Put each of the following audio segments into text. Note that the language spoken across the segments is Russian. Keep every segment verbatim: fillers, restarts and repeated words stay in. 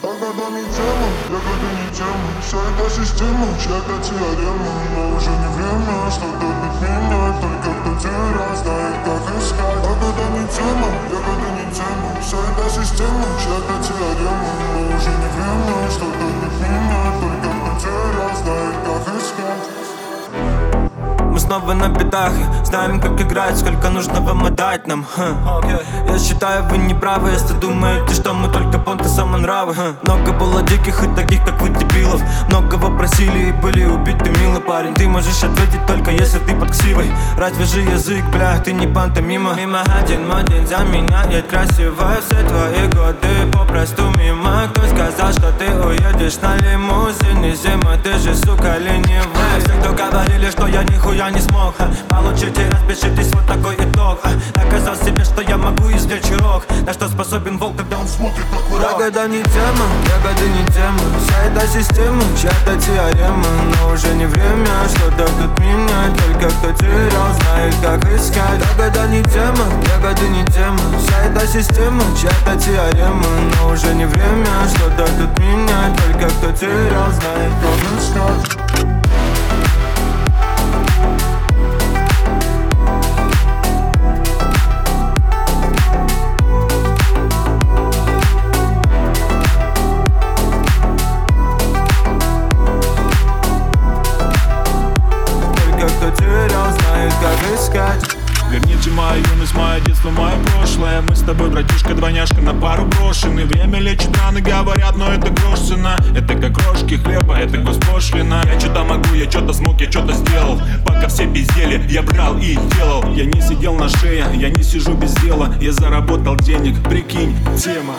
Когда не тема, я когда не тема. Вся эта система, чья-то теорема. Но уже не время что-то тут менять. Только кто терял, знает как искать. А когда не тема, я когда не тема. Вся эта система, чья-то теорема. Но уже не время что-то тут менять. Только кто терял, знает как искать. Мы снова на бедах, знаем как играть, сколько нужно вам отдать нам. okay. Я считаю, вы не правы, если думаете, что мы только понты самонравы. Много было диких и таких, как вы, дебилов. Многого просили и были убиты, милый парень. Ты можешь ответить только если ты под ксивой. Разве же язык, бля, ты не пантомима. Мимо один мой день заменяет красиво все твои годы попросту мимо. Кто сказал, что ты уедешь на лимузине зимой? Ты же, сука, ленивый. Все, кто говорили, что я нихуя не смог, а, получите, распишитесь, вот такой итог, а, доказал себе, что я могу извлечь урок. На что способен волк, когда он смотрит на курок. Ягода не тема, ягода не тема. Вся эта система, чья-то теорема. Но уже не время что-то тут менять. Только кто терял, знает как искать. Ягода не тема, ягода не тема. Вся эта система, чья-то теорема. Но уже не время что-то тут менять. Только кто терял, знает как искать. Верните мою юность, мое детство, мое прошлое. Мы с тобой, братишка, двойняшка, на пару брошены. Время лечит раны, говорят, но это грош цена. Это как крошки хлеба, это госпошлина. Я что-то могу, я что-то смог, я что-то сделал. Пока все пиздели, я брал и делал. Я не сидел на шее, я не сижу без дела. Я заработал денег, прикинь, тема.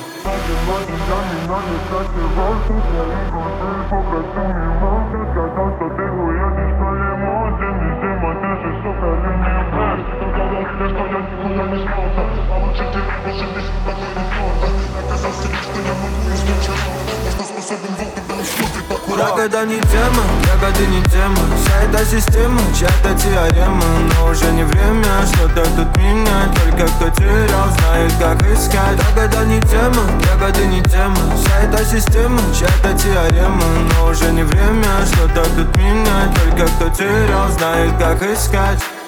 Ягода не тема, ягода не тема. Вся эта система, чья-то теорема. Но уже не время что-то тут менять. Только кто терял, знает как искать. Ягода не тема, ягода не тема. Вся эта система, чья-то теорема. Но уже не время что-то тут менять. Только кто терял, знает как искать.